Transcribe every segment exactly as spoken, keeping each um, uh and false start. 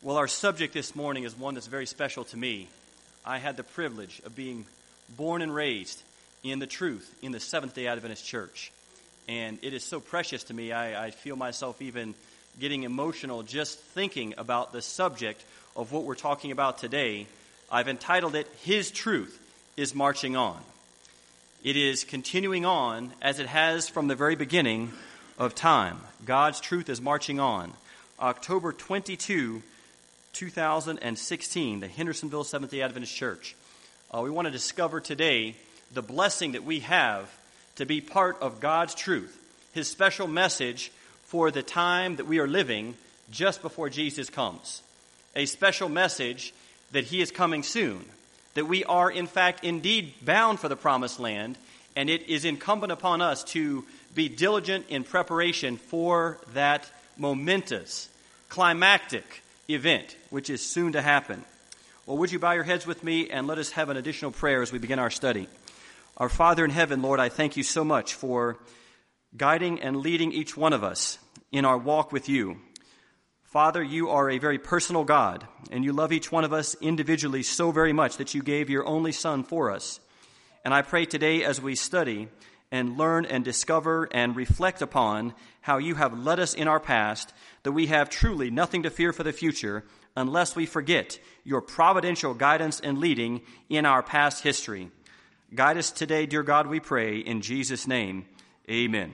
Well, our subject this morning is one that's very special to me. I had the privilege of being born and raised in the truth in the Seventh-day Adventist Church. And it is so precious to me, I, I feel myself even getting emotional just thinking about the subject of what we're talking about today. I've entitled it, His Truth is Marching On. It is continuing on as it has from the very beginning of time. God's truth is marching on. October twenty-second, two thousand sixteen, the Hendersonville Seventh-day Adventist Church. Uh, we want to discover today the blessing that we have to be part of God's truth, His special message for the time that we are living just before Jesus comes. A special message that He is coming soon, that we are in fact indeed bound for the promised land, and it is incumbent upon us to be diligent in preparation for that momentous, climactic event, which is soon to happen. Well, would you bow your heads with me and let us have an additional prayer as we begin our study. Our Father in heaven, Lord, I thank you so much for guiding and leading each one of us in our walk with you. Father, you are a very personal God, and you love each one of us individually so very much that you gave your only Son for us. And I pray today as we study and learn and discover and reflect upon how you have led us in our past, that we have truly nothing to fear for the future unless we forget your providential guidance and leading in our past history. Guide us today, dear God, we pray, in Jesus' name, amen.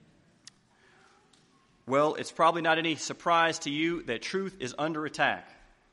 Well, it's probably not any surprise to you that truth is under attack.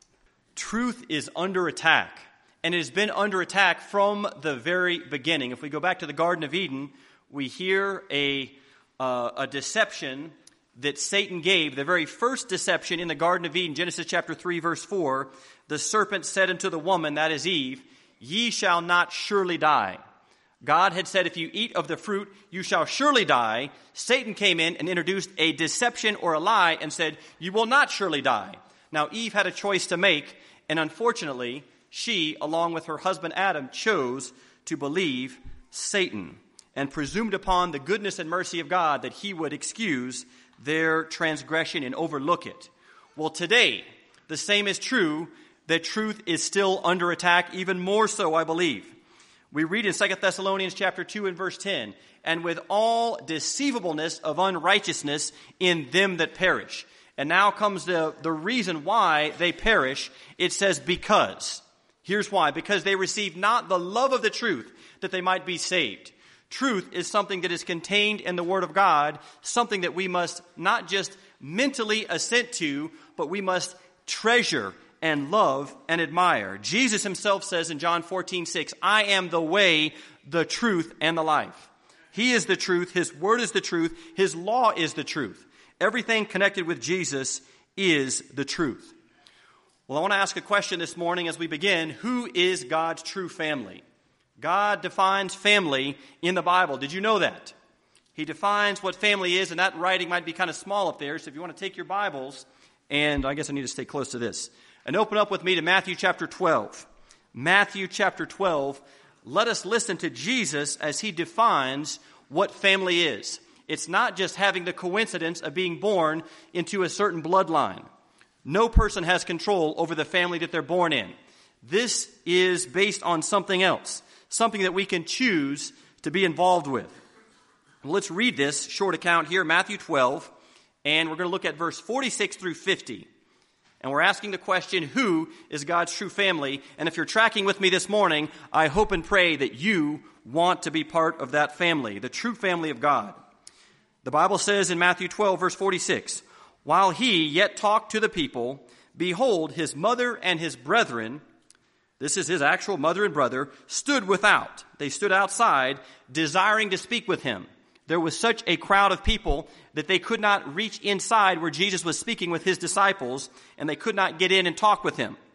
Truth is under attack, and it has been under attack from the very beginning. If we go back to the Garden of Eden, we hear a, uh, a deception that Satan gave. The very first deception in the Garden of Eden, Genesis chapter three, verse four, the serpent said unto the woman, that is Eve, ye shall not surely die. God had said, if you eat of the fruit, you shall surely die. Satan came in and introduced a deception or a lie and said, you will not surely die. Now, Eve had a choice to make, and unfortunately, she, along with her husband Adam, chose to believe Satan and presumed upon the goodness and mercy of God that he would excuse their transgression and overlook it. Well, today, the same is true, that truth is still under attack, even more so, I believe. We read in Second Thessalonians chapter two and verse ten, and with all deceivableness of unrighteousness in them that perish. And now comes the, the reason why they perish. It says because. Here's why. Because they receive not the love of the truth, that they might be saved. Truth is something that is contained in the Word of God, something that we must not just mentally assent to, but we must treasure and love and admire. Jesus himself says in John fourteen six, I am the way, the truth, and the life. He is the truth. His word is the truth. His law is the truth. Everything connected with Jesus is the truth. Well, I want to ask a question this morning as we begin. Who is God's true family? God defines family in the Bible. Did you know that? He defines what family is, and that writing might be kind of small up there. So if you want to take your Bibles, and I guess I need to stay close to this, and open up with me to Matthew chapter twelve. Matthew chapter twelve. Let us listen to Jesus as he defines what family is. It's not just having the coincidence of being born into a certain bloodline. No person has control over the family that they're born in. This is based on something else, something that we can choose to be involved with. Let's read this short account here, Matthew twelve, and we're going to look at verse forty-six through fifty. And we're asking the question, who is God's true family? And if you're tracking with me this morning, I hope and pray that you want to be part of that family, the true family of God. The Bible says in Matthew twelve, verse forty-six, while he yet talked to the people, behold, his mother and his brethren, this is his actual mother and brother, stood without. They stood outside, desiring to speak with him. There was such a crowd of people that they could not reach inside where Jesus was speaking with his disciples, and they could not get in and talk with him.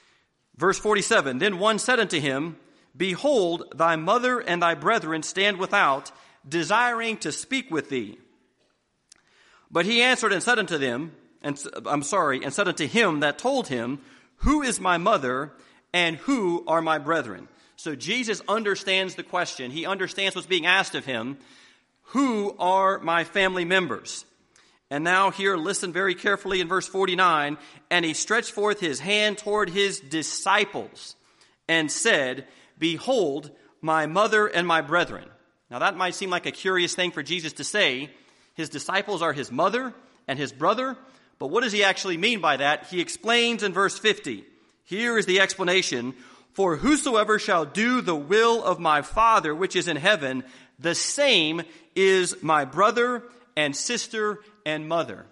Verse forty-seven, then one said unto him, behold, thy mother and thy brethren stand without, desiring to speak with thee. But he answered and said unto them, and I'm sorry, and said unto him that told him, who is my mother and who are my brethren? So Jesus understands the question. He understands what's being asked of him. Who are my family members? And now here, listen very carefully in verse forty-nine. And he stretched forth his hand toward his disciples and said, Behold, my mother and my brethren. Now that might seem like a curious thing for Jesus to say. His disciples are his mother and his brother. But what does he actually mean by that? He explains in verse fifty. Here is the explanation. For whosoever shall do the will of my Father which is in heaven, the same is my brother and sister and mother.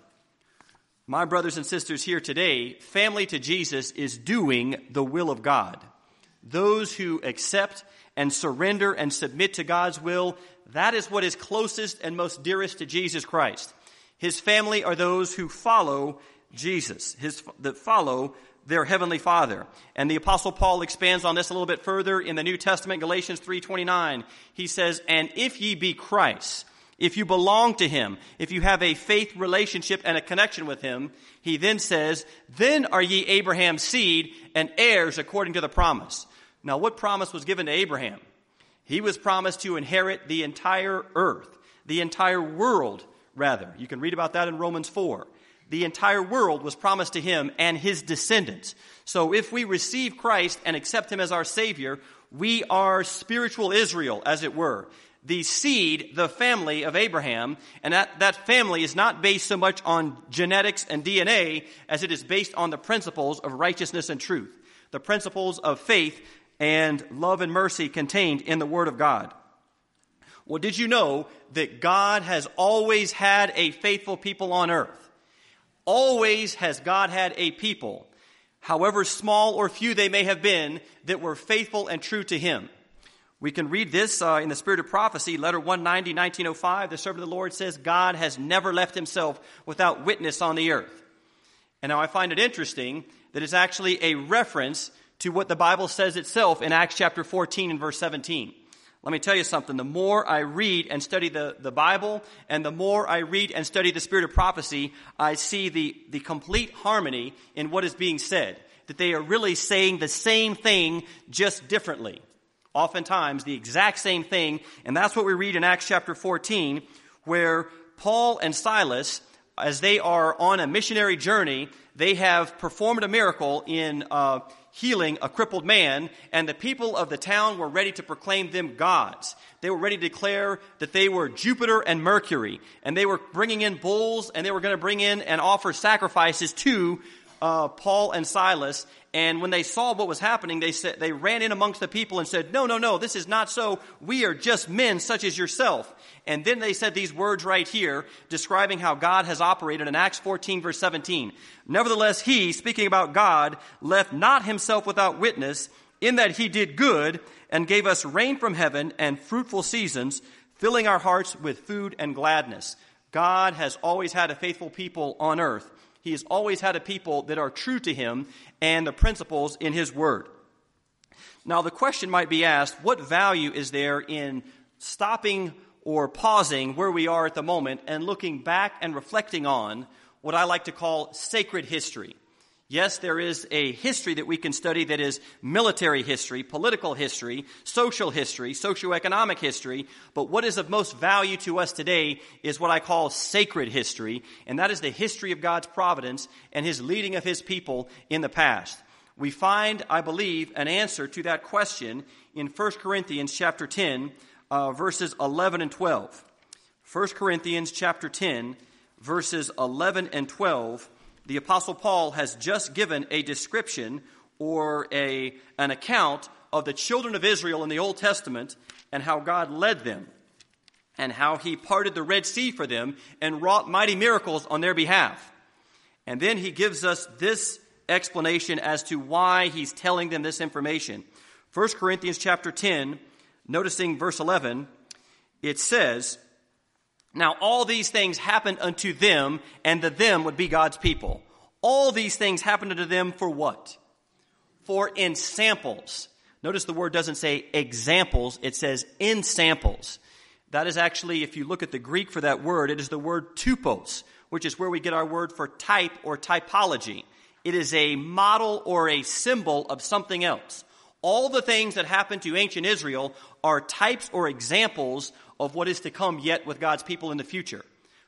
My brothers and sisters here today, family to Jesus is doing the will of God. Those who accept and surrender and submit to God's will, that is what is closest and most dearest to Jesus Christ. His family are those who follow Jesus, his, that follow their heavenly Father. And the Apostle Paul expands on this a little bit further in the New Testament, Galatians three twenty-nine. He says, And if ye be Christ, if you belong to him, if you have a faith relationship and a connection with him, he then says, Then are ye Abraham's seed and heirs according to the promise. Now, what promise was given to Abraham? He was promised to inherit the entire earth, the entire world, rather. You can read about that in Romans four. The entire world was promised to him and his descendants. So if we receive Christ and accept him as our Savior, we are spiritual Israel, as it were. The seed, the family of Abraham, and that, that family is not based so much on genetics and D N A as it is based on the principles of righteousness and truth, the principles of faith and love and mercy contained in the Word of God. Well, did you know that God has always had a faithful people on earth? Always has God had a people, however small or few they may have been, that were faithful and true to him. We can read this uh, in the Spirit of Prophecy, letter one ninety, nineteen oh five. The servant of the Lord says, God has never left himself without witness on the earth. And now I find it interesting that it's actually a reference to what the Bible says itself in Acts chapter fourteen and verse seventeen. Let me tell you something. The more I read and study the, the Bible, and the more I read and study the Spirit of Prophecy, I see the, the complete harmony in what is being said. That they are really saying the same thing, just differently. Oftentimes, the exact same thing. And that's what we read in Acts chapter fourteen, where Paul and Silas, as they are on a missionary journey, they have performed a miracle in uh, healing a crippled man, and the people of the town were ready to proclaim them gods. They were ready to declare that they were Jupiter and Mercury, and they were bringing in bulls, and they were going to bring in and offer sacrifices to uh, Paul and Silas. And when they saw what was happening, they said, they ran in amongst the people and said, no, no, no, this is not so. We are just men such as yourself. And then they said these words right here, describing how God has operated in Acts fourteen, verse seventeen. Nevertheless, he, speaking about God, left not himself without witness, in that he did good and gave us rain from heaven and fruitful seasons, filling our hearts with food and gladness. God has always had a faithful people on earth. He has always had a people that are true to him and the principles in his word. Now, the question might be asked, what value is there in stopping or pausing where we are at the moment and looking back and reflecting on what I like to call sacred history? Yes, there is a history that we can study that is military history, political history, social history, socioeconomic history, but what is of most value to us today is what I call sacred history, and that is the history of God's providence and his leading of his people in the past. We find, I believe, an answer to that question in First Corinthians chapter ten, uh, verses eleven and twelve. First Corinthians chapter ten, verses eleven and twelve. The Apostle Paul has just given a description or a, an account of the children of Israel in the Old Testament and how God led them and how he parted the Red Sea for them and wrought mighty miracles on their behalf. And then he gives us this explanation as to why he's telling them this information. First Corinthians chapter ten, noticing verse eleven, it says, Now all these things happened unto them, and the them would be God's people. All these things happened unto them for what? For in samples. Notice the word doesn't say examples, it says in samples. That is actually, if you look at the Greek for that word, it is the word typos, which is where we get our word for type or typology. It is a model or a symbol of something else. All the things that happened to ancient Israel are types or examples of what is to come yet with God's people in the future.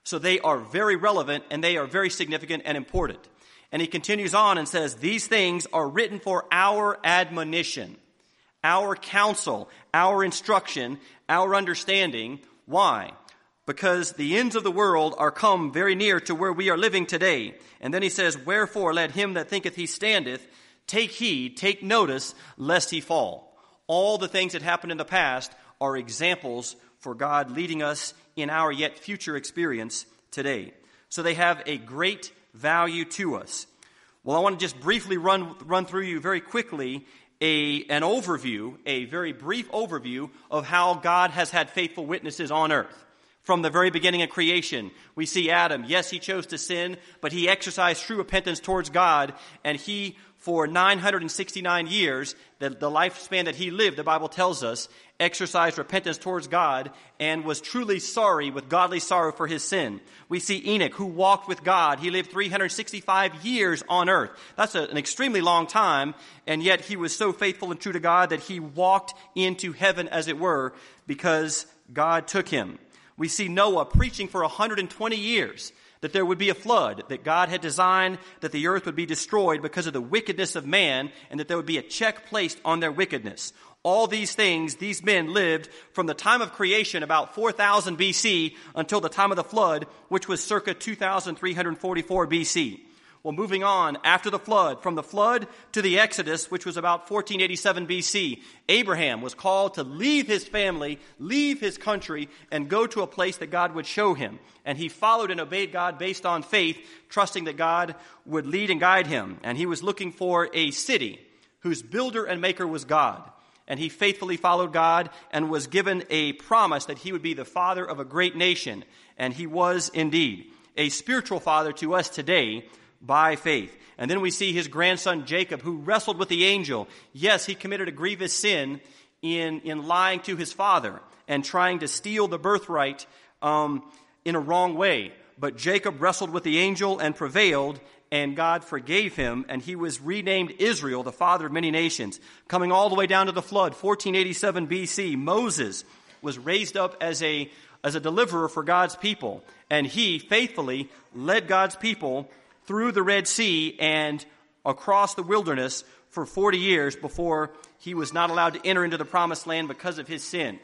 So they are very relevant and they are very significant and important. And he continues on and says, these things are written for our admonition, our counsel, our instruction, our understanding. Why? Because the ends of the world are come very near to where we are living today. And then he says, wherefore let him that thinketh he standeth take heed, take notice, lest he fall. All the things that happened in the past are examples for God leading us in our yet future experience today. So they have a great value to us. Well, I want to just briefly run run through you very quickly a an overview, a very brief overview of how God has had faithful witnesses on earth. From the very beginning of creation, we see Adam. Yes, he chose to sin, but he exercised true repentance towards God, and he, for nine hundred sixty-nine years, the, the lifespan that he lived, the Bible tells us, exercised repentance towards God and was truly sorry with godly sorrow for his sin. We see Enoch, who walked with God. He lived three hundred sixty-five years on earth. That's a, an extremely long time, and yet he was so faithful and true to God that he walked into heaven, as it were, because God took him. We see Noah preaching for one hundred twenty years that there would be a flood, that God had designed that the earth would be destroyed because of the wickedness of man, and that there would be a check placed on their wickedness. All these things, these men lived from the time of creation, about four thousand B C, until the time of the flood, which was circa two thousand three hundred forty-four B C. Well, moving on, after the flood, from the flood to the Exodus, which was about fourteen eighty-seven B C, Abraham was called to leave his family, leave his country, and go to a place that God would show him. And he followed and obeyed God based on faith, trusting that God would lead and guide him. And he was looking for a city whose builder and maker was God. And he faithfully followed God and was given a promise that he would be the father of a great nation. And he was indeed a spiritual father to us today, by faith. And then we see his grandson Jacob, who wrestled with the angel. Yes, he committed a grievous sin in, in lying to his father and trying to steal the birthright um, in a wrong way. But Jacob wrestled with the angel and prevailed, and God forgave him, and he was renamed Israel, the father of many nations. Coming all the way down to the flood, fourteen eighty-seven B C, Moses was raised up as a, as a deliverer for God's people, and he faithfully led God's people through the Red Sea and across the wilderness for forty years before he was not allowed to enter into the promised land because of his sin.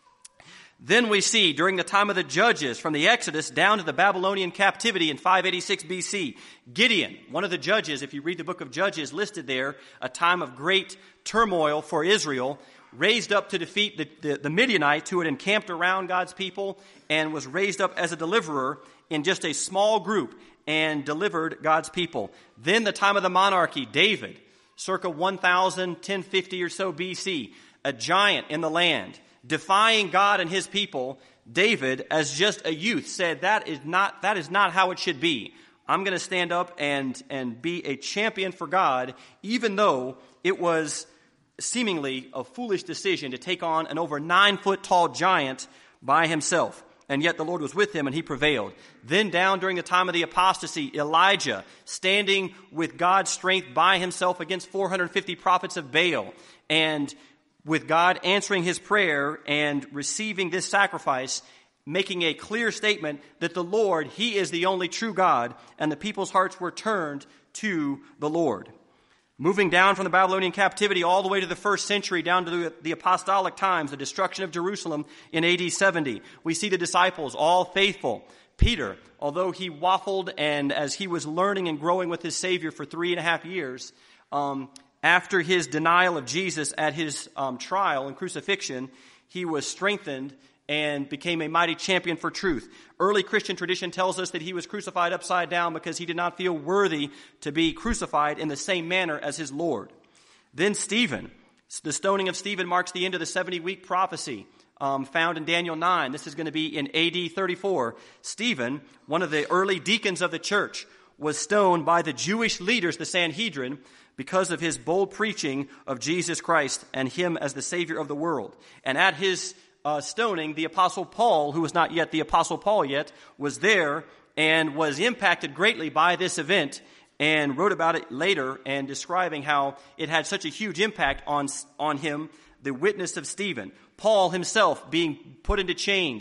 Then we see during the time of the judges, from the Exodus down to the Babylonian captivity in five eighty-six B C, Gideon, one of the judges, if you read the book of Judges, listed there, a time of great turmoil for Israel, raised up to defeat the, the, the Midianites who had encamped around God's people, and was raised up as a deliverer in just a small group and delivered God's people. Then the time of the monarchy, David, circa one thousand, ten fifty or so B C, a giant in the land, defying God and his people. David, as just a youth, said, that is not, that is not how it should be. I'm going to stand up and, and be a champion for God, even though it was seemingly a foolish decision to take on an over nine foot tall giant by himself. And yet the Lord was with him and he prevailed. Then down during the time of the apostasy, Elijah, standing with God's strength by himself against four hundred fifty prophets of Baal, and with God answering his prayer and receiving this sacrifice, making a clear statement that the Lord, he is the only true God, and the people's hearts were turned to the Lord. Moving down from the Babylonian captivity all the way to the first century, down to the, the apostolic times, the destruction of Jerusalem in A D seventy. We see the disciples, all faithful. Peter, although he waffled and as he was learning and growing with his Savior for three and a half years, um, after his denial of Jesus at his um, trial and crucifixion, he was strengthened and became a mighty champion for truth. Early Christian tradition tells us that he was crucified upside down because he did not feel worthy to be crucified in the same manner as his Lord. Then Stephen. The stoning of Stephen marks the end of the seventy-week prophecy um, found in Daniel nine. This is going to be in A D thirty-four. Stephen, one of the early deacons of the church, was stoned by the Jewish leaders, the Sanhedrin, because of his bold preaching of Jesus Christ and him as the Savior of the world. And at his Uh, stoning, the Apostle Paul, who was not yet the Apostle Paul yet, was there and was impacted greatly by this event and wrote about it later and describing how it had such a huge impact on, on him, the witness of Stephen. Paul himself being put into chains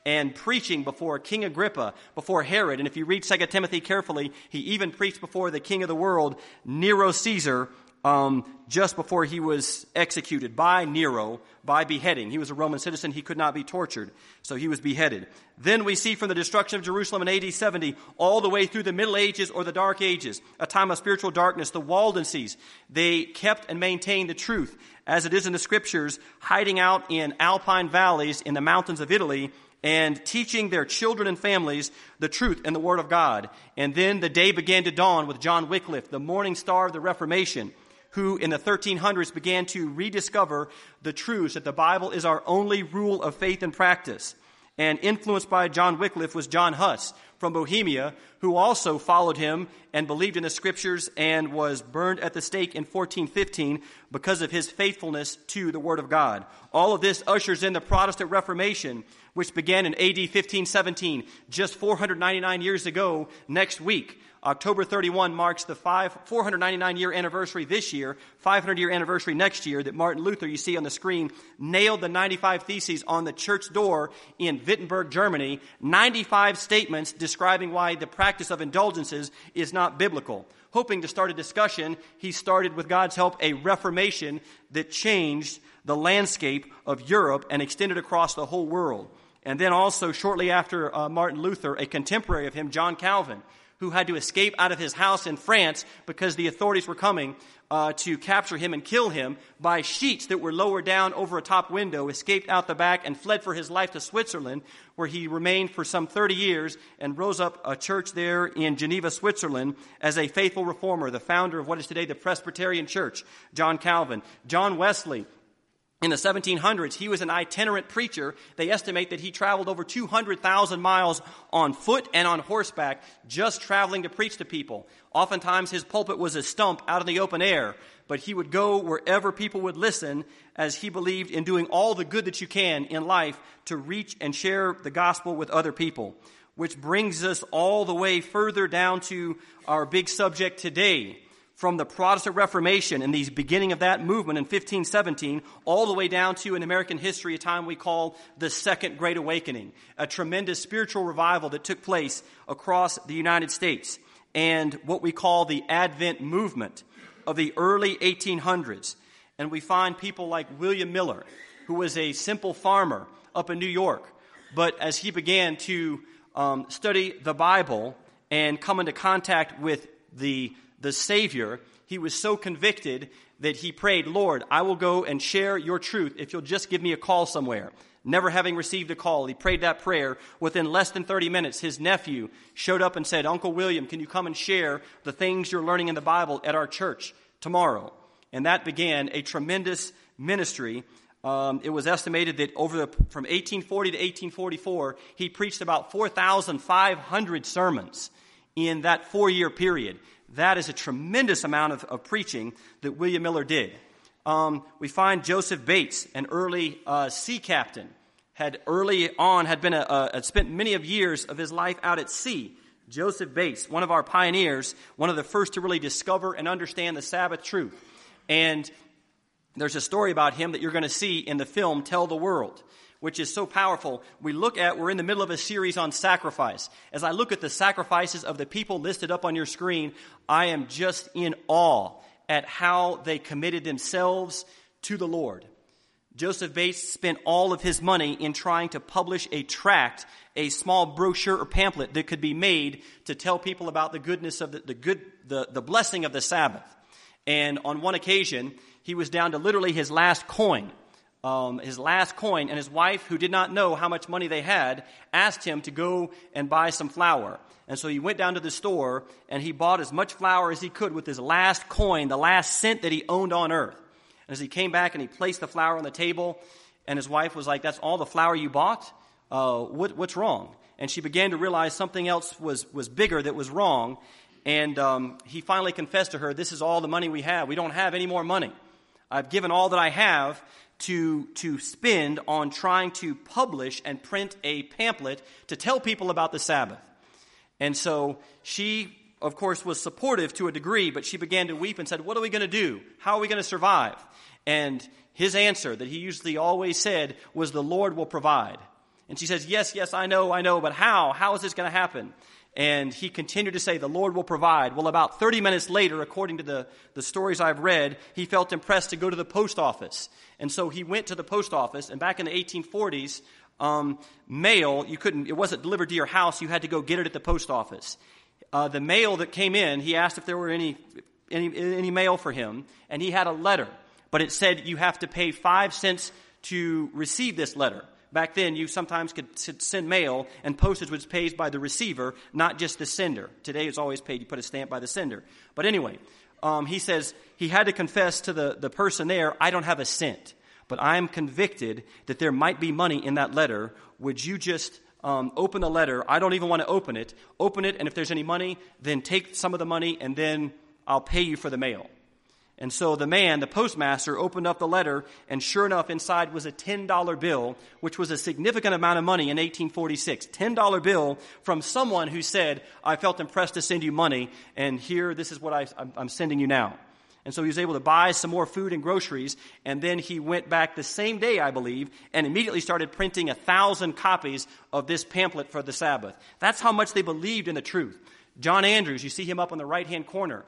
and preaching before King Agrippa, before Herod. And if you read Second Timothy carefully, he even preached before the king of the world, Nero Caesar, um, just before he was executed by Nero by beheading. He was a Roman citizen. He could not be tortured, so he was beheaded. Then we see from the destruction of Jerusalem in A D seventy all the way through the Middle Ages or the Dark Ages, a time of spiritual darkness, the Waldenses. They kept and maintained the truth, as it is in the Scriptures, hiding out in alpine valleys in the mountains of Italy and teaching their children and families the truth and the Word of God. And then the day began to dawn with John Wycliffe, the morning star of the Reformation, who in the thirteen hundreds began to rediscover the truths that the Bible is our only rule of faith and practice. And influenced by John Wycliffe was John Huss from Bohemia, who also followed him and believed in the Scriptures and was burned at the stake in fourteen fifteen because of his faithfulness to the Word of God. All of this ushers in the Protestant Reformation, which began in A D fifteen seventeen, just four hundred ninety-nine years ago next week. October thirty-first marks the five, four hundred ninety-nine year anniversary this year, five hundred year anniversary next year, that Martin Luther, you see on the screen, nailed the ninety-five Theses on the church door in Wittenberg, Germany. ninety-five statements describing why the practice of indulgences is not biblical. Hoping to start a discussion, he started, with God's help, a reformation that changed the landscape of Europe and extended across the whole world. And then also, shortly after uh, Martin Luther, a contemporary of him, John Calvin, who had to escape out of his house in France because the authorities were coming uh, to capture him and kill him, by sheets that were lowered down over a top window, escaped out the back and fled for his life to Switzerland, where he remained for some thirty years and rose up a church there in Geneva, Switzerland, as a faithful reformer, the founder of what is today the Presbyterian Church, John Calvin. John Wesley, in the seventeen hundreds, he was an itinerant preacher. They estimate that he traveled over two hundred thousand miles on foot and on horseback, just traveling to preach to people. Oftentimes his pulpit was a stump out in the open air, but he would go wherever people would listen, as he believed in doing all the good that you can in life to reach and share the gospel with other people. Which brings us all the way further down to our big subject today, from the Protestant Reformation and the beginning of that movement in fifteen seventeen, all the way down to, in American history, a time we call the Second Great Awakening, a tremendous spiritual revival that took place across the United States, and what we call the Advent movement of the early eighteen hundreds. And we find people like William Miller, who was a simple farmer up in New York, but as he began to um, study the Bible and come into contact with the the Savior, he was so convicted that he prayed, "Lord, I will go and share your truth if you'll just give me a call somewhere." Never having received a call, he prayed that prayer. Within less than thirty minutes, his nephew showed up and said, "Uncle William, can you come and share the things you're learning in the Bible at our church tomorrow?" And that began a tremendous ministry. Um, it was estimated that over the, from eighteen forty to eighteen forty-four, he preached about four thousand five hundred sermons in that four-year period. That is a tremendous amount of, of preaching that William Miller did. Um, we find Joseph Bates, an early uh, sea captain, had early on had been a, a, had spent many of years of his life out at sea. Joseph Bates, one of our pioneers, one of the first to really discover and understand the Sabbath truth. And there's a story about him that you're going to see in the film Tell the World, which is so powerful. We look at, we're in the middle of a series on sacrifice. As I look at the sacrifices of the people listed up on your screen, I am just in awe at how they committed themselves to the Lord. Joseph Bates spent all of his money in trying to publish a tract, a small brochure or pamphlet that could be made to tell people about the goodness of the, the good, the, the blessing of the Sabbath. And on one occasion, he was down to literally his last coin. Um, his last coin, and his wife, who did not know how much money they had, asked him to go and buy some flour. And so he went down to the store, and he bought as much flour as he could with his last coin, the last cent that he owned on earth. And as he came back and he placed the flour on the table, and his wife was like, "That's all the flour you bought? Uh, what, what's wrong?" And she began to realize something else was, was bigger that was wrong. And um, he finally confessed to her, "This is all the money we have. We don't have any more money. I've given all that I have to to spend on trying to publish and print a pamphlet to tell people about the Sabbath." And so she, of course, was supportive to a degree, but she began to weep and said, "What are we going to do? How are we going to survive?" And his answer that he usually always said was, "The Lord will provide." And she says, yes, yes, I know, I know, but how? How is this going to happen? And he continued to say, the Lord will provide. Well, about thirty minutes later, according to the, the stories I've read, he felt impressed to go to the post office. And so he went to the post office, and back in the eighteen forties, um, mail, you couldn't, it wasn't delivered to your house, you had to go get it at the post office. Uh, the mail that came in, he asked if there were any, any, any mail for him, and he had a letter. But it said you have to pay five cents to receive this letter. Back then, you sometimes could send mail, and postage was paid by the receiver, not just the sender. Today, it's always paid. You put a stamp by the sender. But anyway, um, he says he had to confess to the, the person there, I don't have a cent, but I am convicted that there might be money in that letter. Would you just um, open the letter? I don't even want to open it. Open it, and if there's any money, then take some of the money, and then I'll pay you for the mail. And so the man, the postmaster, opened up the letter, and sure enough, inside was a ten dollar bill, which was a significant amount of money in eighteen forty-six. ten dollar bill from someone who said, I felt impressed to send you money, and here, this is what I, I'm sending you now. And so he was able to buy some more food and groceries, and then he went back the same day, I believe, and immediately started printing a thousand copies of this pamphlet for the Sabbath. That's how much they believed in the truth. John Andrews, you see him up on the right-hand corner.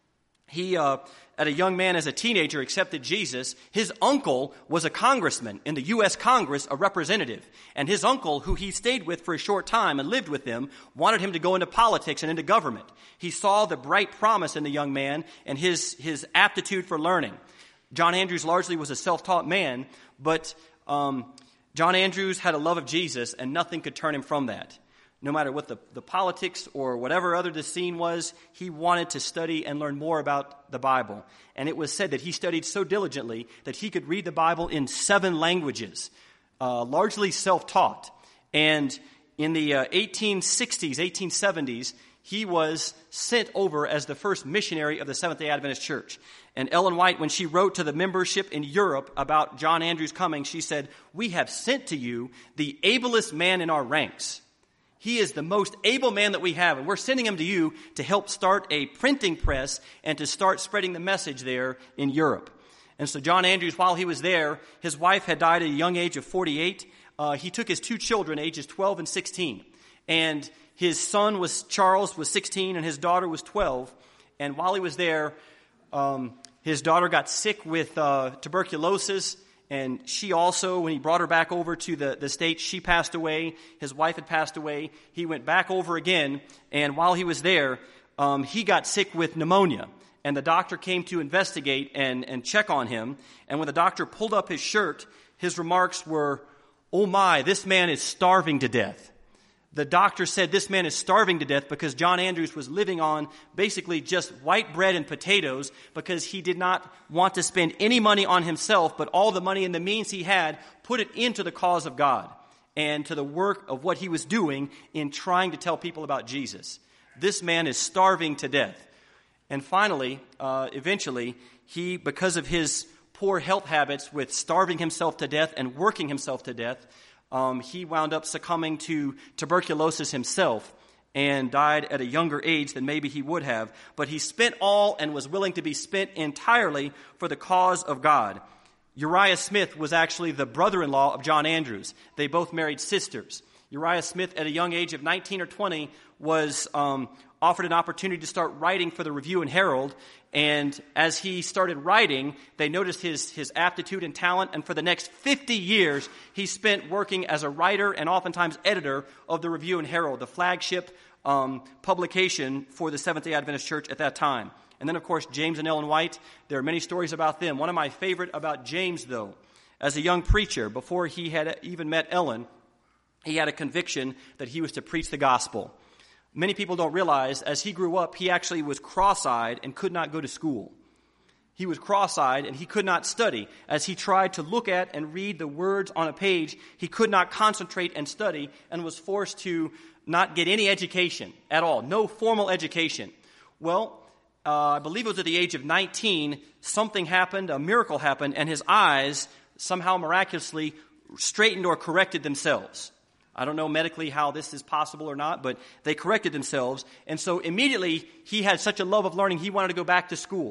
He, uh, at a young man as a teenager, accepted Jesus. His uncle was a congressman in the U S Congress, a representative. And his uncle, who he stayed with for a short time and lived with them, wanted him to go into politics and into government. He saw the bright promise in the young man and his, his aptitude for learning. John Andrews largely was a self-taught man, but um, John Andrews had a love of Jesus, and nothing could turn him from that. No matter what the, the politics or whatever other the scene was, he wanted to study and learn more about the Bible. And it was said that he studied so diligently that he could read the Bible in seven languages, uh, largely self-taught. And in the uh, eighteen sixties, eighteen seventies, he was sent over as the first missionary of the Seventh-day Adventist Church. And Ellen White, when she wrote to the membership in Europe about John Andrews coming, she said, we have sent to you the ablest man in our ranks. He is the most able man that we have, and we're sending him to you to help start a printing press and to start spreading the message there in Europe. And so John Andrews, while he was there, his wife had died at a young age of forty-eight. Uh, he took his two children, ages twelve and sixteen. And his son was Charles, was sixteen, and his daughter was twelve. And while he was there, um, his daughter got sick with uh, tuberculosis. And she also, when he brought her back over to the, the States, she passed away. His wife had passed away. He went back over again. And while he was there, um, he got sick with pneumonia. And the doctor came to investigate and, and check on him. And when the doctor pulled up his shirt, his remarks were, oh my, this man is starving to death. The doctor said this man is starving to death because John Andrews was living on basically just white bread and potatoes because he did not want to spend any money on himself, but all the money and the means he had, put it into the cause of God and to the work of what he was doing in trying to tell people about Jesus. This man is starving to death. And finally, uh, eventually, he, because of his poor health habits with starving himself to death and working himself to death, Um, he wound up succumbing to tuberculosis himself and died at a younger age than maybe he would have. But he spent all and was willing to be spent entirely for the cause of God. Uriah Smith was actually the brother-in-law of John Andrews. They both married sisters. Uriah Smith, at a young age of nineteen or twenty, was um, offered an opportunity to start writing for the Review and Herald. And as he started writing, they noticed his, his aptitude and talent. And for the next fifty years, he spent working as a writer and oftentimes editor of the Review and Herald, the flagship um, publication for the Seventh-day Adventist Church at that time. And then, of course, James and Ellen White. There are many stories about them. One of my favorite about James, though, as a young preacher, before he had even met Ellen, he had a conviction that he was to preach the gospel. Many people don't realize, as he grew up, he actually was cross-eyed and could not go to school. He was cross-eyed and he could not study. As he tried to look at and read the words on a page, he could not concentrate and study and was forced to not get any education at all, no formal education. Well, uh, I believe it was at the age of nineteen, something happened, a miracle happened, and his eyes somehow miraculously straightened or corrected themselves. I don't know medically how this is possible or not, but they corrected themselves. And so immediately he had such a love of learning, he wanted to go back to school.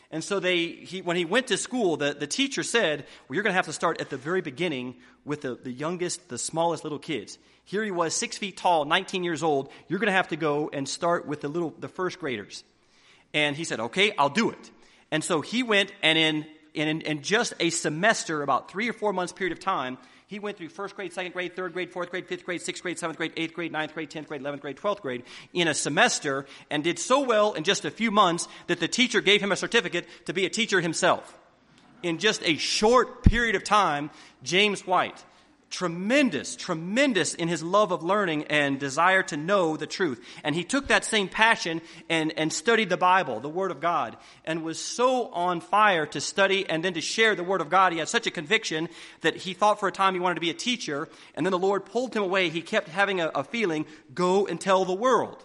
And so they, he, when he went to school, the, the teacher said, well, you're going to have to start at the very beginning with the, the youngest, the smallest little kids. Here he was, six feet tall, nineteen years old. You're going to have to go and start with the little, the first graders. And he said, okay, I'll do it. And so he went, and in, in, in just a semester, about three or four months period of time, he went through first grade, second grade, third grade, fourth grade, fifth grade, sixth grade, seventh grade, eighth grade, ninth grade, tenth grade, eleventh grade, twelfth grade in a semester, and did so well in just a few months that the teacher gave him a certificate to be a teacher himself. In just a short period of time, James White, tremendous, tremendous in his love of learning and desire to know the truth. And he took that same passion and, and studied the Bible, the Word of God, and was so on fire to study and then to share the Word of God. He had such a conviction that he thought for a time he wanted to be a teacher, and then the Lord pulled him away. He kept having a, a feeling, go and tell the world.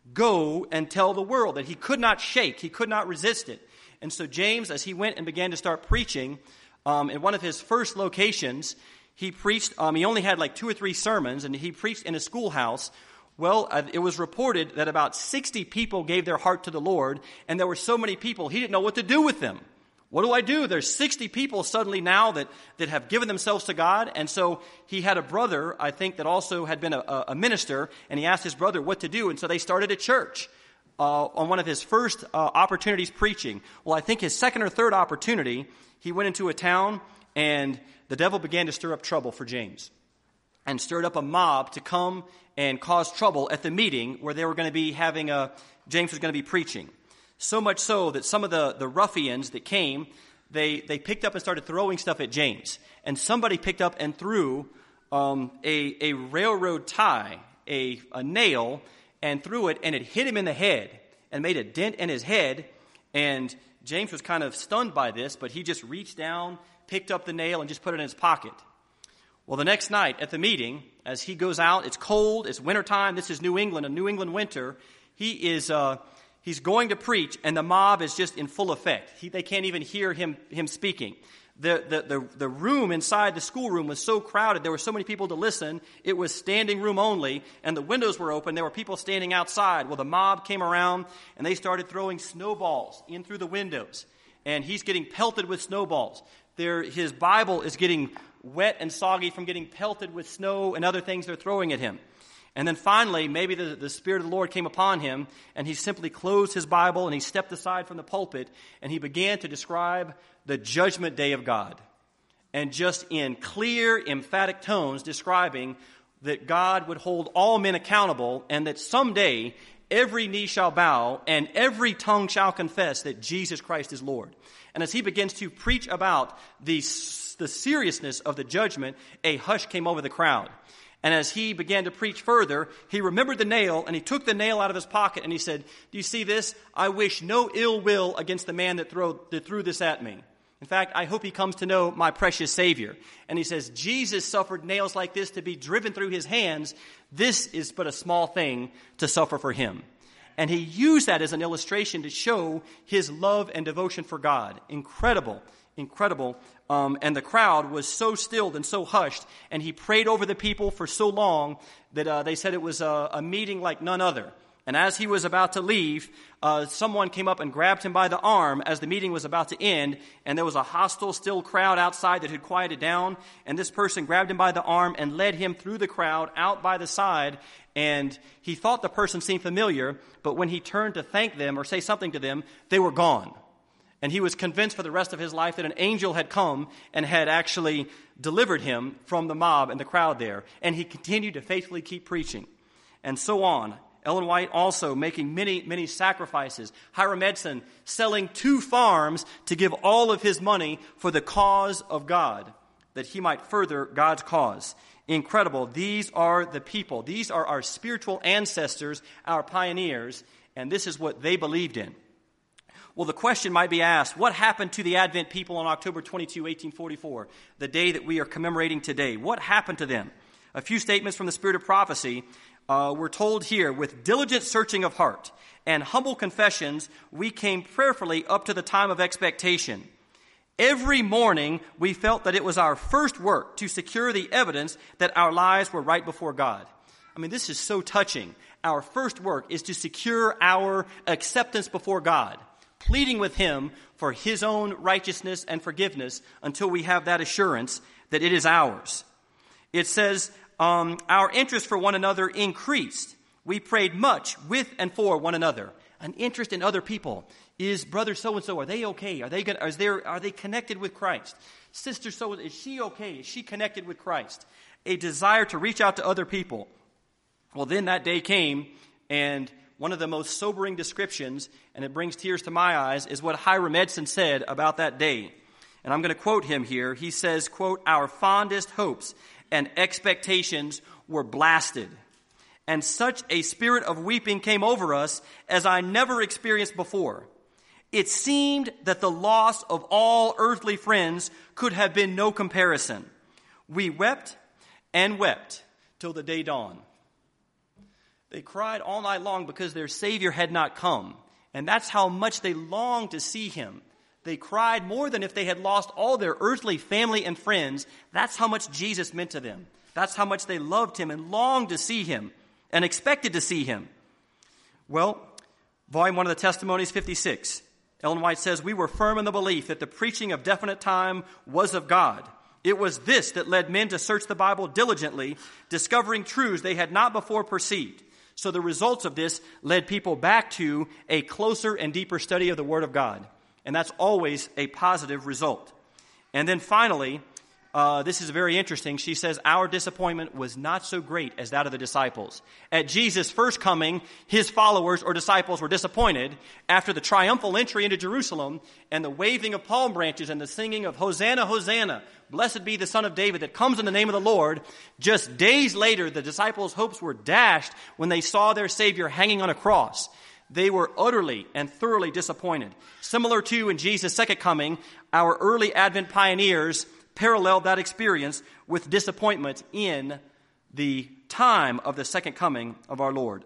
Go and tell the world. That he could not shake. He could not resist it. And so James, as he went and began to start preaching, um, in one of his first locations, He preached, um, he only had like two or three sermons, and he preached in a schoolhouse. Well, uh, it was reported that about sixty people gave their heart to the Lord, and there were so many people, he didn't know what to do with them. What do I do? There's sixty people suddenly now that, that have given themselves to God. And so he had a brother, I think, that also had been a, a minister, and he asked his brother what to do. And so they started a church uh, on one of his first uh, opportunities preaching. Well, I think his second or third opportunity, he went into a town, and the devil began to stir up trouble for James and stirred up a mob to come and cause trouble at the meeting where they were going to be having a, James was going to be preaching. So much so that some of the, the ruffians that came, they, they picked up and started throwing stuff at James. And somebody picked up and threw um, a, a railroad tie, a, a nail, and threw it, and it hit him in the head and made a dent in his head. And James was kind of stunned by this, but he just reached down, picked up the nail, and just put it in his pocket. Well, the next night at the meeting, as he goes out, it's cold, it's wintertime, this is New England, a New England winter, he is uh, he's going to preach, and the mob is just in full effect. He, they can't even hear him him speaking. The, the, the, the room inside the schoolroom was so crowded, there were so many people to listen, it was standing room only, and the windows were open, there were people standing outside. Well, the mob came around, and they started throwing snowballs in through the windows, and he's getting pelted with snowballs. There, his Bible is getting wet and soggy from getting pelted with snow and other things they're throwing at him. And then finally, maybe the, the Spirit of the Lord came upon him, and he simply closed his Bible, and he stepped aside from the pulpit, and he began to describe the judgment day of God. And just in clear, emphatic tones, describing that God would hold all men accountable, and that someday every knee shall bow, and every tongue shall confess that Jesus Christ is Lord. And as he begins to preach about the, the seriousness of the judgment, a hush came over the crowd. And as he began to preach further, he remembered the nail, and he took the nail out of his pocket, and he said, do you see this? I wish no ill will against the man that, throw, that threw this at me. In fact, I hope he comes to know my precious Savior. And he says, Jesus suffered nails like this to be driven through his hands. This is but a small thing to suffer for him. And he used that as an illustration to show his love and devotion for God. Incredible, incredible. Um, and the crowd was so stilled and so hushed. And he prayed over the people for so long that uh, they said it was a, a meeting like none other. And as he was about to leave, uh, someone came up and grabbed him by the arm as the meeting was about to end. And there was a hostile, still crowd outside that had quieted down. And this person grabbed him by the arm and led him through the crowd out by the side. And he thought the person seemed familiar, but when he turned to thank them or say something to them, they were gone. And he was convinced for the rest of his life that an angel had come and had actually delivered him from the mob and the crowd there. And he continued to faithfully keep preaching. And so on. Ellen White also making many, many sacrifices. Hiram Edson selling two farms to give all of his money for the cause of God, that he might further God's cause. Incredible. These are the people. These are our spiritual ancestors, our pioneers, and this is what they believed in. Well, the question might be asked, what happened to the Advent people on October twenty-second, eighteen forty-four, the day that we are commemorating today? What happened to them? A few statements from the Spirit of Prophecy. Uh, we're told here, with diligent searching of heart and humble confessions, we came prayerfully up to the time of expectation. Every morning, we felt that it was our first work to secure the evidence that our lives were right before God. I mean, this is so touching. Our first work is to secure our acceptance before God. pleading with him for his own righteousness and forgiveness until we have that assurance that it is ours. It says, um, our interest for one another increased. We prayed much with and for one another. An interest in other people. Is brother so-and-so, are they okay? Are they gonna, is there, are they connected with Christ? Sister so, is she okay? Is she connected with Christ? A desire to reach out to other people. Well, then that day came, and one of the most sobering descriptions, and it brings tears to my eyes, is what Hiram Edson said about that day. And I'm going to quote him here. He says, quote, our fondest hopes and expectations were blasted, and such a spirit of weeping came over us as I never experienced before. It seemed that the loss of all earthly friends could have been no comparison. We wept and wept till the day dawned. They cried all night long because their Savior had not come. And that's how much they longed to see him. They cried more than if they had lost all their earthly family and friends. That's how much Jesus meant to them. That's how much they loved him and longed to see him and expected to see him. Well, volume one of the Testimonies, fifty-six. Ellen White says, we were firm in the belief that the preaching of definite time was of God. It was this that led men to search the Bible diligently, discovering truths they had not before perceived. So the results of this led people back to a closer and deeper study of the Word of God. And that's always a positive result. And then finally, uh, this is very interesting. She says, our disappointment was not so great as that of the disciples. At Jesus' first coming, his followers or disciples were disappointed after the triumphal entry into Jerusalem and the waving of palm branches and the singing of Hosanna, Hosanna, blessed be the Son of David that comes in the name of the Lord. Just days later, the disciples' hopes were dashed when they saw their Savior hanging on a cross. They were utterly and thoroughly disappointed. Similar to in Jesus' second coming, our early Advent pioneers paralleled that experience with disappointment in the time of the second coming of our Lord.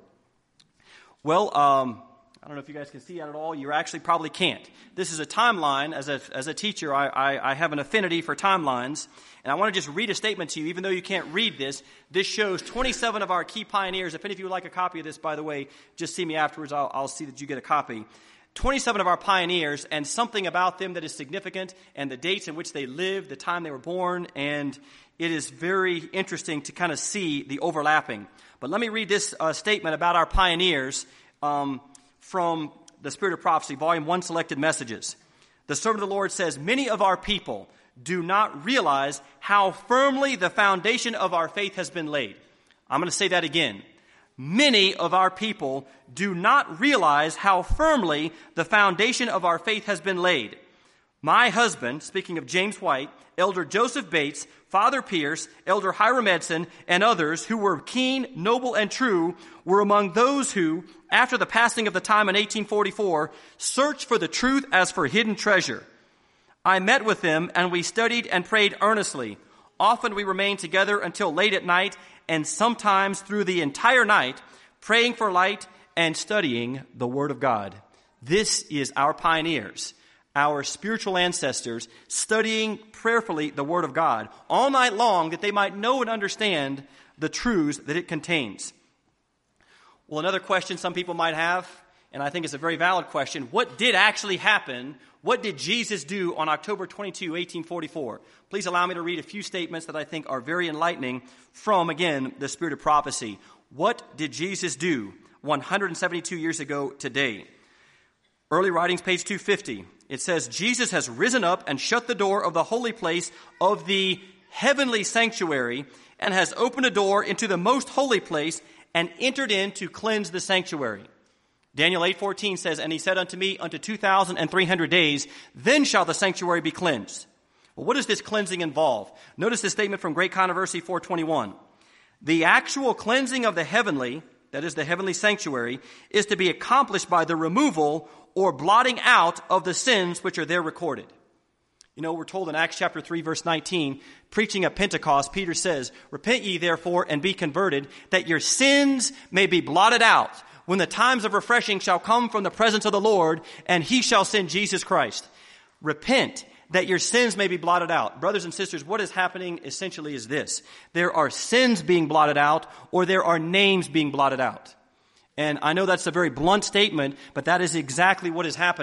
Well, um, I don't know if you guys can see that at all. You actually probably can't. This is a timeline. As a, as a teacher, I, I, I have an affinity for timelines. And I want to just read a statement to you, even though you can't read this. This shows twenty-seven of our key pioneers. If any of you would like a copy of this, by the way, just see me afterwards. I'll, I'll see that you get a copy. twenty-seven of our pioneers, and something about them that is significant, and the dates in which they lived, the time they were born, and it is very interesting to kind of see the overlapping. But let me read this uh, statement about our pioneers um, from the Spirit of Prophecy, Volume one, Selected Messages. The servant of the Lord says, many of our people do not realize how firmly the foundation of our faith has been laid. I'm going to say that again. Many of our people do not realize how firmly the foundation of our faith has been laid. My husband, speaking of James White, Elder Joseph Bates, Father Pierce, Elder Hiram Edson, and others who were keen, noble, and true were among those who, after the passing of the time in eighteen forty-four, searched for the truth as for hidden treasure. I met with them, and we studied and prayed earnestly. Often we remained together until late at night, and sometimes through the entire night, praying for light and studying the Word of God. This is our pioneers, our spiritual ancestors, studying prayerfully the Word of God all night long that they might know and understand the truths that it contains. Well, another question some people might have, and I think it's a very valid question, what did actually happen? What did Jesus do on October twenty-second, eighteen forty-four? Please allow me to read a few statements that I think are very enlightening from, again, the Spirit of Prophecy. What did Jesus do one hundred seventy-two years ago today? Early Writings, page two fifty. It says, Jesus has risen up and shut the door of the holy place of the heavenly sanctuary and has opened a door into the most holy place and entered in to cleanse the sanctuary. Daniel eight fourteen says, and he said unto me, unto two thousand three hundred days, then shall the sanctuary be cleansed. Well, what does this cleansing involve? Notice this statement from Great Controversy four twenty-one. The actual cleansing of the heavenly, that is the heavenly sanctuary, is to be accomplished by the removal or blotting out of the sins which are there recorded. You know, we're told in Acts chapter three, verse nineteen, preaching at Pentecost, Peter says, repent ye therefore and be converted, that your sins may be blotted out, when the times of refreshing shall come from the presence of the Lord, and he shall send Jesus Christ. Repent, that your sins may be blotted out. Brothers and sisters, what is happening essentially is this. There are sins being blotted out, or there are names being blotted out. And I know that's a very blunt statement, but that is exactly what is happening.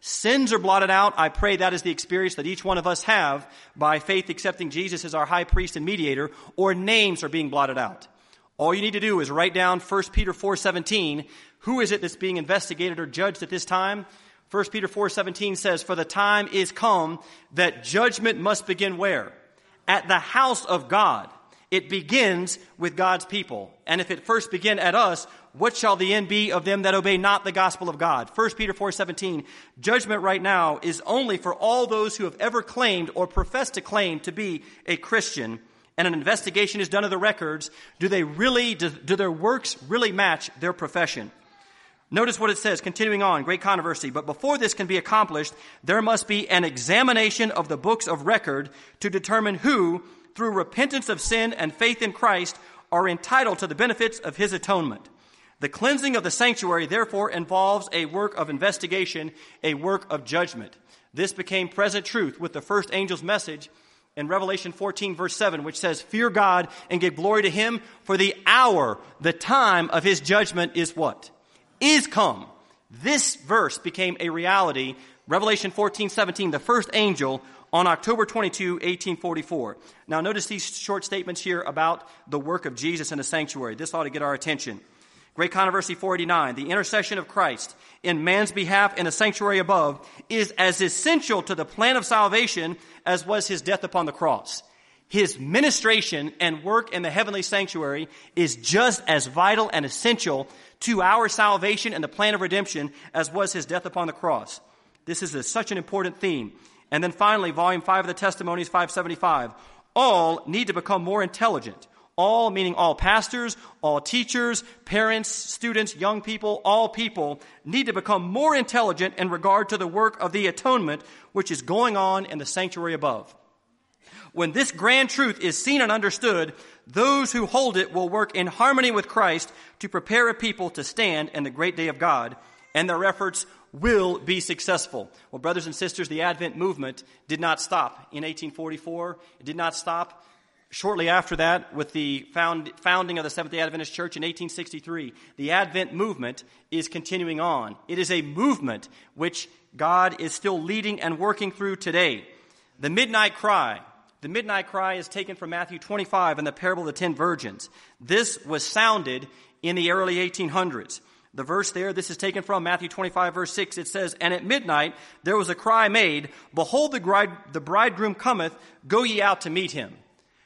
Sins are blotted out. I pray that is the experience that each one of us have by faith accepting Jesus as our high priest and mediator, or names are being blotted out. All you need to do is write down First Peter four seventeen. Who is it that's being investigated or judged at this time? First Peter four seventeen says, for the time is come that judgment must begin where? At the house of God. It begins with God's people. And if it first begin at us, what shall the end be of them that obey not the gospel of God? First Peter four seventeen, judgment right now is only for all those who have ever claimed or professed to claim to be a Christian, and an investigation is done of the records. Do they really, do, do their works really match their profession? Notice what it says, continuing on, great controversy. But before this can be accomplished, there must be an examination of the books of record to determine who, through repentance of sin and faith in Christ, are entitled to the benefits of his atonement. The cleansing of the sanctuary, therefore, involves a work of investigation, a work of judgment. This became present truth with the first angel's message in Revelation fourteen, verse seven, which says, fear God and give glory to him, for the hour, the time of his judgment is what? Is come. This verse became a reality. Revelation fourteen seventeen, the first angel on October twenty-second, eighteen forty-four. Now notice these short statements here about the work of Jesus in the sanctuary. This ought to get our attention. Great Controversy four eighty-nine, the intercession of Christ in man's behalf in the sanctuary above is as essential to the plan of salvation as was his death upon the cross. His ministration and work in the heavenly sanctuary is just as vital and essential to our salvation and the plan of redemption as was his death upon the cross. This is a, such an important theme. And then finally, volume five of the Testimonies, five seventy-five. All need to become more intelligent. All, meaning all pastors, all teachers, parents, students, young people, all people need to become more intelligent in regard to the work of the atonement which is going on in the sanctuary above. When this grand truth is seen and understood, those who hold it will work in harmony with Christ to prepare a people to stand in the great day of God, and their efforts will be successful. Well, brothers and sisters, the Advent movement did not stop in eighteen forty-four. It did not stop shortly after that with the found, founding of the Seventh-day Adventist Church in eighteen sixty-three. The Advent movement is continuing on. It is a movement which God is still leading and working through today. The midnight cry. The midnight cry is taken from Matthew twenty-five in the parable of the ten virgins. This was sounded in the early eighteen hundreds. The verse there, this is taken from Matthew twenty-five, verse six. It says, and at midnight there was a cry made, behold, the, bride, the bridegroom cometh, go ye out to meet him.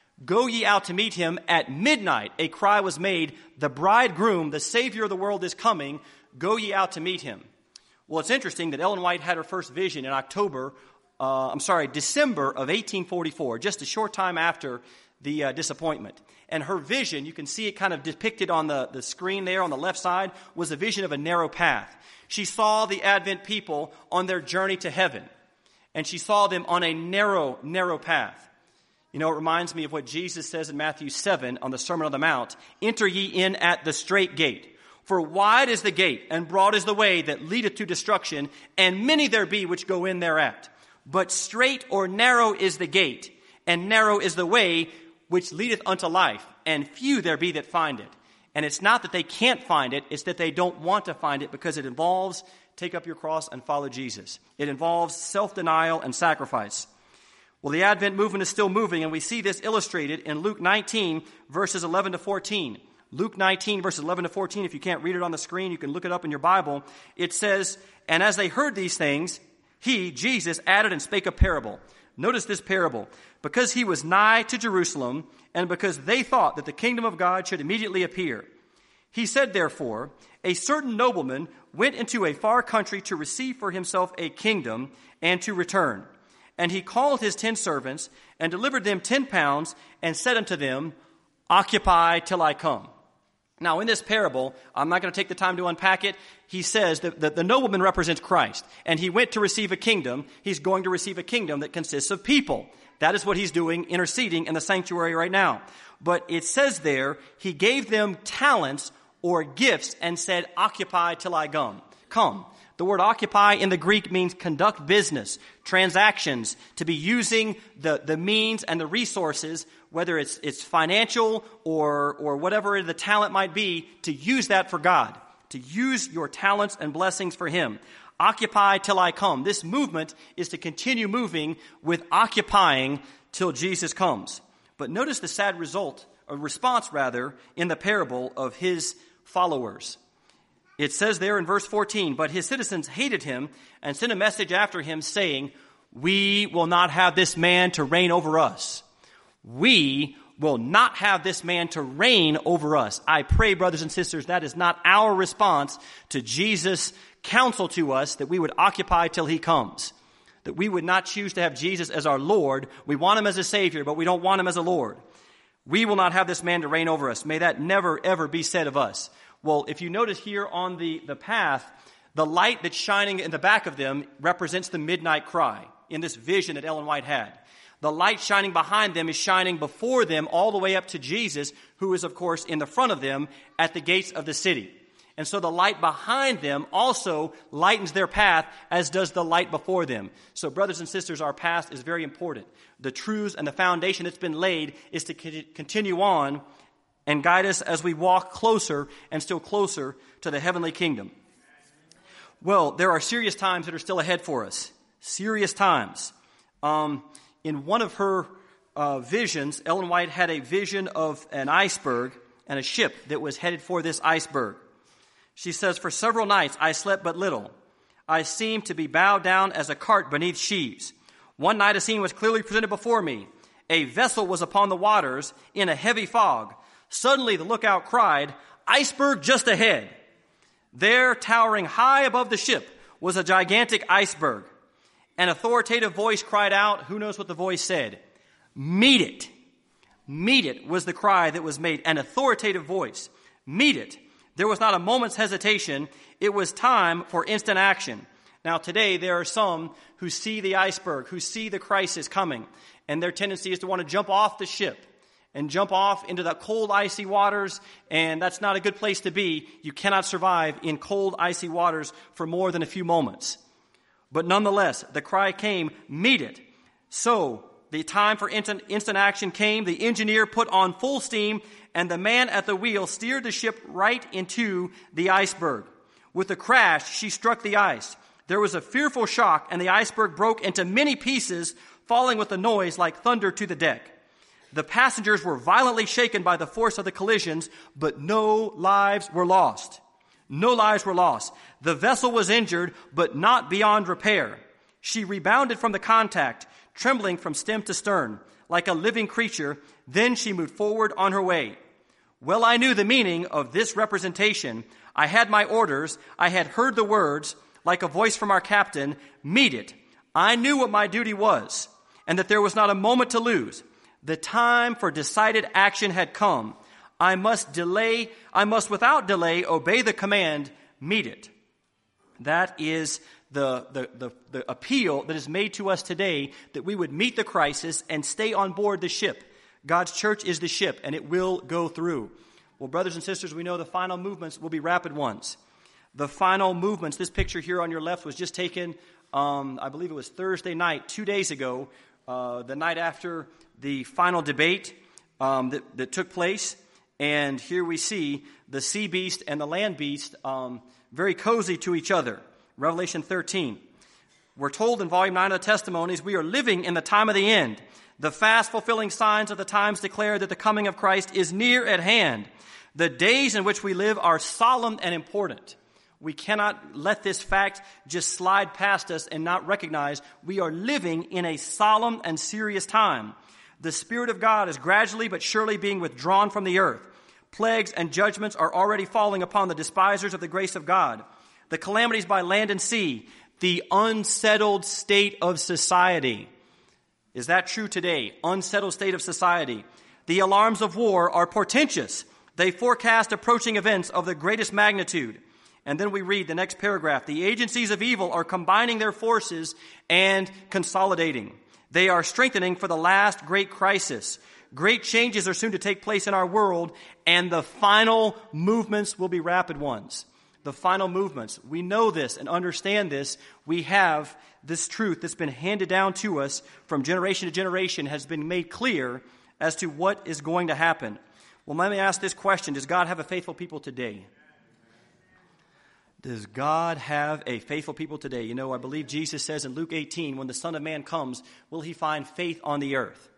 Go ye out to meet him. At midnight a cry was made, the bridegroom, the Savior of the world is coming, go ye out to meet him. Well, it's interesting that Ellen White had her first vision in October Uh, I'm sorry, December of eighteen forty-four, just a short time after the uh, disappointment. And her vision, you can see it kind of depicted on the, the screen there on the left side, was a vision of a narrow path. She saw the Advent people on their journey to heaven, and she saw them on a narrow, narrow path. You know, it reminds me of what Jesus says in Matthew seven on the Sermon on the Mount, enter ye in at the strait gate. For wide is the gate, and broad is the way that leadeth to destruction, and many there be which go in thereat. But straight or narrow is the gate, and narrow is the way which leadeth unto life, and few there be that find it. And it's not that they can't find it, it's that they don't want to find it because it involves take up your cross and follow Jesus. It involves self-denial and sacrifice. Well, the Advent movement is still moving, and we see this illustrated in Luke nineteen, verses eleven to fourteen. Luke nineteen, verses eleven to fourteen, if you can't read it on the screen, you can look it up in your Bible. It says, and as they heard these things, he, Jesus, added and spake a parable. Notice this parable. Because he was nigh to Jerusalem, and because they thought that the kingdom of God should immediately appear. He said, therefore, a certain nobleman went into a far country to receive for himself a kingdom and to return. And he called his ten servants and delivered them ten pounds and said unto them, occupy till I come. Now, in this parable, I'm not going to take the time to unpack it. He says that the, the nobleman represents Christ, and he went to receive a kingdom. He's going to receive a kingdom that consists of people. That is what he's doing, interceding in the sanctuary right now. But it says there, he gave them talents or gifts and said, occupy till I come. Come. The word occupy in the Greek means conduct business, transactions, to be using the, the means and the resources, whether it's it's financial or or whatever the talent might be, to use that for God, to use your talents and blessings for him. Occupy till I come. This movement is to continue moving with occupying till Jesus comes. But notice the sad result, or response rather, in the parable of his followers. It says there in verse fourteen, but his citizens hated him and sent a message after him saying, we will not have this man to reign over us. We will not have this man to reign over us. I pray, brothers and sisters, that is not our response to Jesus' counsel to us, that we would occupy till he comes. That we would not choose to have Jesus as our Lord. We want him as a Savior, but we don't want him as a Lord. We will not have this man to reign over us. May that never, ever be said of us. Well, if you notice here on the, the path, the light that's shining in the back of them represents the midnight cry in this vision that Ellen White had. The light shining behind them is shining before them all the way up to Jesus, who is, of course, in the front of them at the gates of the city. And so the light behind them also lightens their path, as does the light before them. So, brothers and sisters, our path is very important. The truths and the foundation that's been laid is to continue on and guide us as we walk closer and still closer to the heavenly kingdom. Well, there are serious times that are still ahead for us. Serious times. Um... In one of her uh, visions, Ellen White had a vision of an iceberg and a ship that was headed for this iceberg. She says, for several nights I slept but little. I seemed to be bowed down as a cart beneath sheaves. One night a scene was clearly presented before me. A vessel was upon the waters in a heavy fog. Suddenly the lookout cried, iceberg just ahead. There, towering high above the ship, was a gigantic iceberg. An authoritative voice cried out. Who knows what the voice said? Meet it. Meet it was the cry that was made. An authoritative voice. Meet it. There was not a moment's hesitation. It was time for instant action. Now today there are some who see the iceberg, who see the crisis coming, and their tendency is to want to jump off the ship and jump off into the cold, icy waters, and that's not a good place to be. You cannot survive in cold, icy waters for more than a few moments. But nonetheless, the cry came, meet it. So the time for instant, instant action came. The engineer put on full steam, and the man at the wheel steered the ship right into the iceberg. With a crash, she struck the ice. There was a fearful shock, and the iceberg broke into many pieces, falling with a noise like thunder to the deck. The passengers were violently shaken by the force of the collisions, but no lives were lost. No lives were lost. The vessel was injured, but not beyond repair. She rebounded from the contact, trembling from stem to stern, like a living creature. Then she moved forward on her way. Well, I knew the meaning of this representation. I had my orders. I had heard the words, like a voice from our captain, meet it. I knew what my duty was, and that there was not a moment to lose. The time for decided action had come. I must delay, I must without delay obey the command, meet it. That is the, the, the, the appeal that is made to us today, that we would meet the crisis and stay on board the ship. God's church is the ship, and it will go through. Well, brothers and sisters, we know the final movements will be rapid ones. The final movements, this picture here on your left was just taken, um, I believe it was Thursday night, two days ago, uh, the night after the final debate um, that, that took place. And here we see the sea beast and the land beast um, very cozy to each other. Revelation thirteen. We're told in volume nine of the Testimonies, we are living in the time of the end. The fast fulfilling signs of the times declare that the coming of Christ is near at hand. The days in which we live are solemn and important. We cannot let this fact just slide past us and not recognize we are living in a solemn and serious time. The Spirit of God is gradually but surely being withdrawn from the earth. Plagues and judgments are already falling upon the despisers of the grace of God. The calamities by land and sea, the unsettled state of society. Is that true today? Unsettled state of society. The alarms of war are portentous. They forecast approaching events of the greatest magnitude. And then we read the next paragraph. The agencies of evil are combining their forces and consolidating. They are strengthening for the last great crisis. Great changes are soon to take place in our world, and the final movements will be rapid ones. The final movements. We know this and understand this. We have this truth that's been handed down to us from generation to generation, has been made clear as to what is going to happen. Well, let me ask this question. Does God have a faithful people today? Does God have a faithful people today? You know, I believe Jesus says in Luke eighteen, when the Son of Man comes, will he find faith on the earth?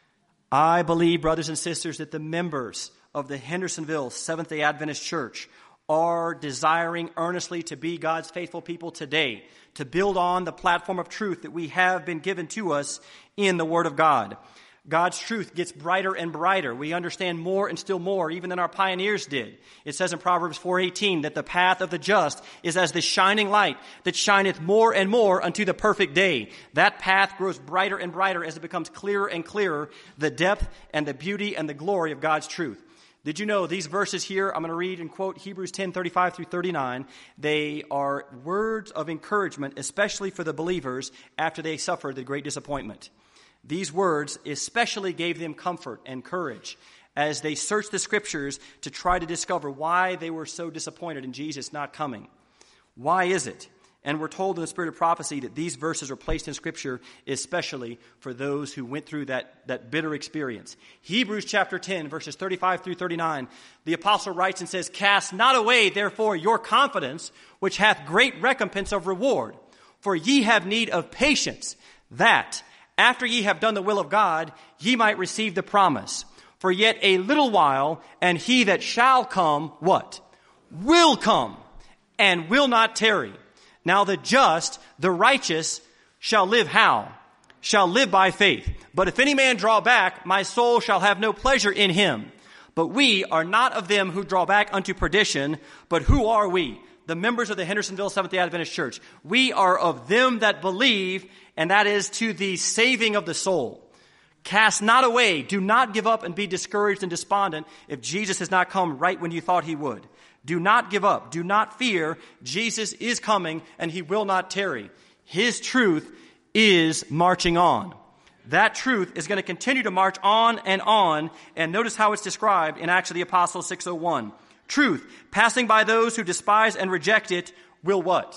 I believe, brothers and sisters, that the members of the Hendersonville Seventh-day Adventist Church are desiring earnestly to be God's faithful people today, to build on the platform of truth that we have been given to us in the Word of God. God's truth gets brighter and brighter. We understand more and still more, even than our pioneers did. It says in Proverbs four eighteen that the path of the just is as the shining light that shineth more and more unto the perfect day. That path grows brighter and brighter as it becomes clearer and clearer, the depth and the beauty and the glory of God's truth. Did you know these verses here, I'm going to read and quote Hebrews ten thirty-five through thirty-nine. They are words of encouragement, especially for the believers after they suffered the great disappointment. These words especially gave them comfort and courage as they searched the Scriptures to try to discover why they were so disappointed in Jesus not coming. Why is it? And we're told in the spirit of prophecy that these verses are placed in Scripture especially for those who went through that, that bitter experience. Hebrews chapter ten, verses thirty-five through thirty-nine, the apostle writes and says, "Cast not away, therefore, your confidence, which hath great recompense of reward. For ye have need of patience, that, after ye have done the will of God, ye might receive the promise. For yet a little while, and he that shall come," what? "Will come, and will not tarry. Now the just, the righteous, shall live how? Shall live by faith. But if any man draw back, my soul shall have no pleasure in him. But we are not of them who draw back unto perdition, but who are we? The members of the Hendersonville Seventh-day Adventist Church. We are of them that believe, and that is to the saving of the soul. Cast not away. Do not give up and be discouraged and despondent if Jesus has not come right when you thought he would. Do not give up. Do not fear. Jesus is coming, and he will not tarry. His truth is marching on. That truth is going to continue to march on and on. And notice how it's described in Acts of the Apostles six oh one. Truth, passing by those who despise and reject it, will what?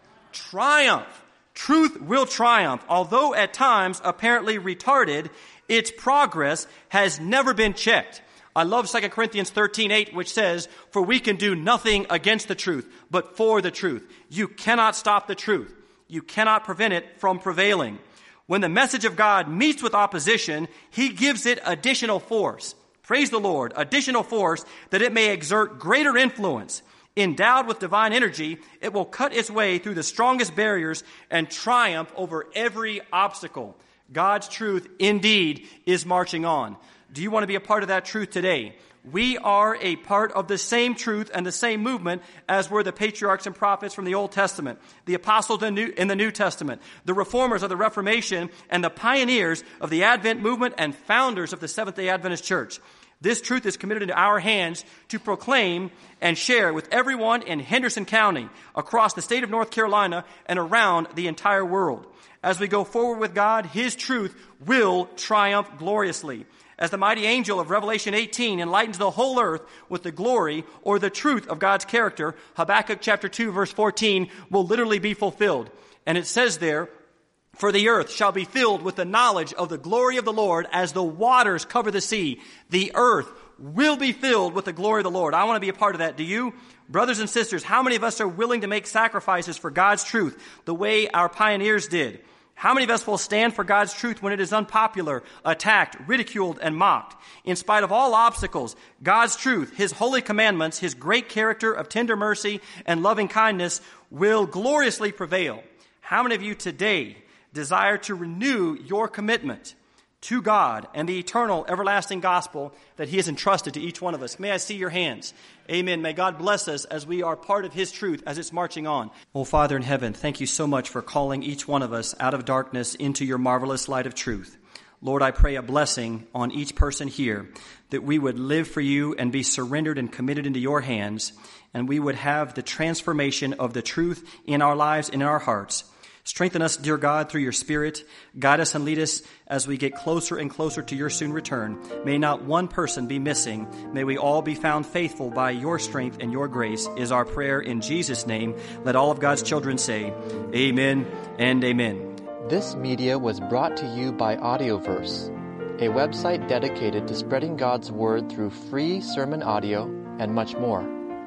Triumph. Truth will triumph. Although at times apparently retarded, its progress has never been checked. I love Second Corinthians thirteen eight, which says, "For we can do nothing against the truth, but for the truth." You cannot stop the truth. You cannot prevent it from prevailing. When the message of God meets with opposition, he gives it additional force. Praise the Lord, additional force that it may exert greater influence. Endowed with divine energy, it will cut its way through the strongest barriers and triumph over every obstacle. God's truth indeed is marching on. Do you want to be a part of that truth today? We are a part of the same truth and the same movement as were the patriarchs and prophets from the Old Testament, the apostles in the New Testament, the reformers of the Reformation, and the pioneers of the Advent movement and founders of the Seventh-day Adventist Church. This truth is committed into our hands to proclaim and share with everyone in Henderson County, across the state of North Carolina, and around the entire world. As we go forward with God, his truth will triumph gloriously. As the mighty angel of Revelation eighteen enlightens the whole earth with the glory or the truth of God's character, Habakkuk chapter two verse fourteen will literally be fulfilled. And it says there, "For the earth shall be filled with the knowledge of the glory of the Lord as the waters cover the sea." The earth will be filled with the glory of the Lord. I want to be a part of that. Do you? Brothers and sisters, how many of us are willing to make sacrifices for God's truth the way our pioneers did? How many of us will stand for God's truth when it is unpopular, attacked, ridiculed, and mocked? In spite of all obstacles, God's truth, his holy commandments, his great character of tender mercy and loving kindness will gloriously prevail. How many of you today desire to renew your commitment to God and the eternal, everlasting gospel that he has entrusted to each one of us? May I see your hands? Amen. May God bless us as we are part of his truth as it's marching on. Oh, Father in heaven, thank you so much for calling each one of us out of darkness into your marvelous light of truth. Lord, I pray a blessing on each person here, that we would live for you and be surrendered and committed into your hands, and we would have the transformation of the truth in our lives and in our hearts. Strengthen us, dear God, through your Spirit. Guide us and lead us as we get closer and closer to your soon return. May not one person be missing. May we all be found faithful by your strength and your grace is our prayer in Jesus' name. Let all of God's children say, amen and amen. This media was brought to you by Audioverse, a website dedicated to spreading God's Word through free sermon audio and much more.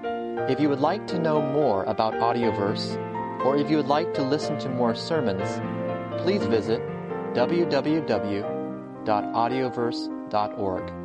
If you would like to know more about Audioverse, or if you would like to listen to more sermons, please visit w w w dot audioverse dot org.